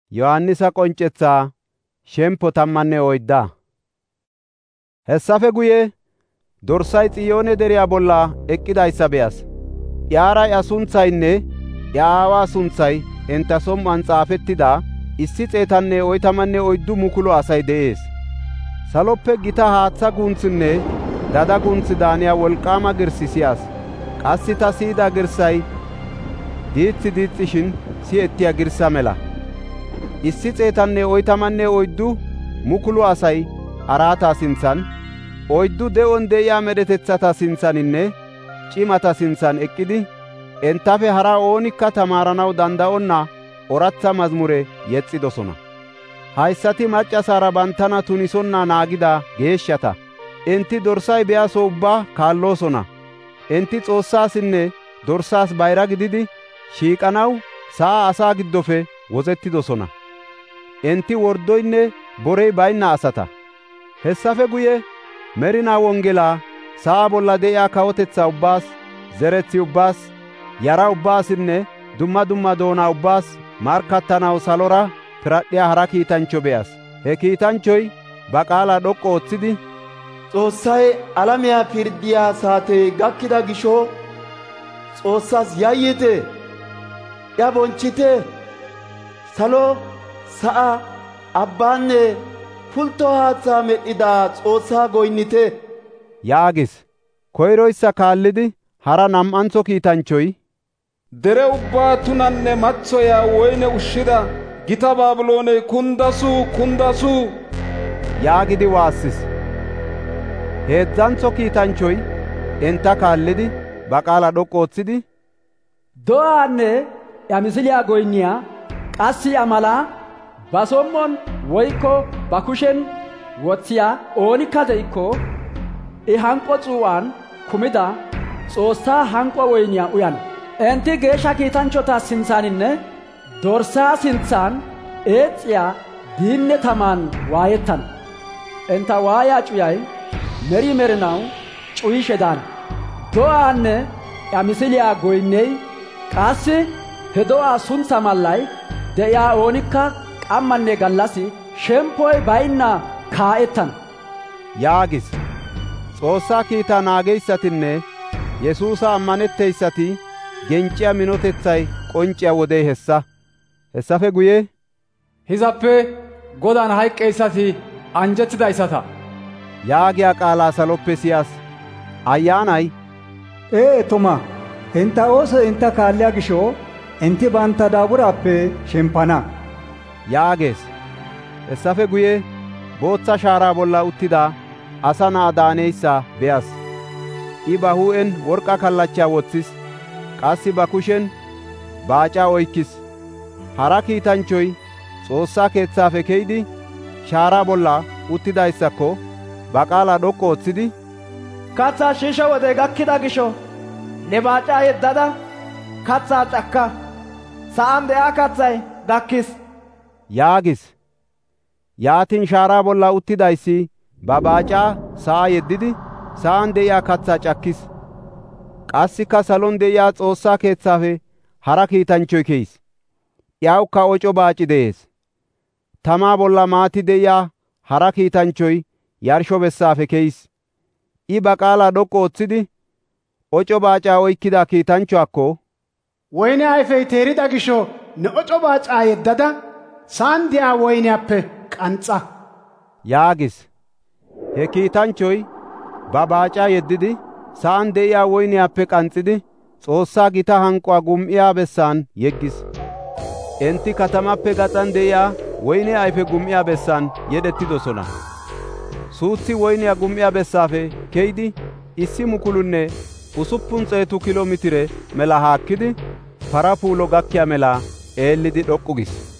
Yohaannisa qoncethaa shempo 14. Hessafe guye Dorsay Xiyoone deriya bolla eqidaysa be7as. Iyara iya sunthaynne iya aawa sunthay enta som7uwan xaafetida 144,000 asay de7ees. Saloppe gita haatha guunthinne dada guunthi daaniya wolqaama girsi si7as. Qassi ta si7ida girsay diithi diixishin si7ettiya girsa mela. 144,000 asay araata sinthan, 4 de7on de7iya medhetethata sinthaninne cimata sinthan eqidi, entafe hara oonika tamaaranaw danda7onna ooratha mazmure yexidosona. Haysati maccasara bantana tunisonna naagida geeshshata. Enti Dorsay biyaso ubbaa kaalloosona. Enti Xoossaasinne Dorsaas bayra gididi shiiqanaw sa7a asaa giddofe wozetidosona. Enti wordoynne borey bayna asata. Hessafe guye merinaa wongela sa7a bolla de7iya kawotetha ubbaas, zerethi ubbaas, yara ubbaasinne dumma dumma doona ubbaas markatanaw salora piradhiya hara kiitancho be7as. He kiitanchoy ba qaala dhoqqu oothidi, Xoossay alamiya pirdiya saatey gakkida gisho Xoossas yayyite, iya bonchite, salo, sa7a, abbaanne pulto haatha medhida Xoossaa goynnite yaagis. Koyroysa kaallidi hara nam7antho kiitanchoy, dere ubbaa tunanne mathoya woyne ushshida gita Baabilooney kundasu kundasu yaagidi waassis. Heedzantho kiitanchoy enta kaallidi ba qaala dhoqqu oothidi, do7aanne iya misiliya goynniya qassi iya mala ba som7on woykko ba kushen wothiya oonikka de7ikko I hanqo xuu7an kumida Xoossaa hanqo woyniya uyana. Enti geeshsha kiitanchota sinthaninne Dorsaa sinthan eexiya diinne taman waayettana. Enta waayaa cuyay meri merinaw cuyishe daana. Do7aanne iya misiliya goynney qassi he do7aa suntha mallay de7iya oonikka qammanne gallas shempoy baynna kaa7ettana yaagis. Xoossaa kiitaa naageyssatinne Yesuusa ammanetteyssati genciya minotethay qonciya wodey hessa. Hessafe guye, hizappe Godaan hayqqeyssati anjettidayssata yaagiya qaalaa saloppe siyas. Ayyaanay, tuma enta ooso enta kaalliya gisho enti banta daaburaappe shempana yaagees. Hessafe guye bootha shaaraa bolla uttida asa na7a daaneyssa be7as. I ba hu7en worqa kallacha wothis; qassi ba kushen baaca oykis. Hara kiitanchoy Xoossaa keeththaafe keydi shaaraa bolla uttidayssakko ba qaala dhoqqu oothidi, kathaa shiisho wodey gakkida gisho ne baacaa yeddada kathaa cakka; sa7an de7iya kathay gakkis yaagis. Yaatin shaaraa bolla uttidayssi ba baacaa sa7a yeddidi sa7an de7iya kathaa cakkis. Qassika salon de7iya Xoossaa keeththaafe hara kiitanchoy keyis. Iyawukka oco baaci de7ees. Tamaa bolla maati de7iya hara kiitanchoy yarsho bessaafe keyis. I ba qaala dhoqqu oothidi oco baacaa oykkida kiitanchuwaakko, woyne ayfey teerida gisho ne oco baacaa yeddada saan di'a woyniyappe qanxxa yaagis. He kiitanchoy ba baacaa yeddidi saan de7iya woyniyappe qanxidi Xoossaa gita hanquwa gum7iya bessan yeggis. Enti katamappe gaxan de7iya woyne ayfe gum7iya bessan yedhettidosona. Suuthi woyniya gum7iya bessaafe keydi 1,600 kilo mitire mela haakkidi parapuulo gakkiya mela eellidi dhoqqu gis.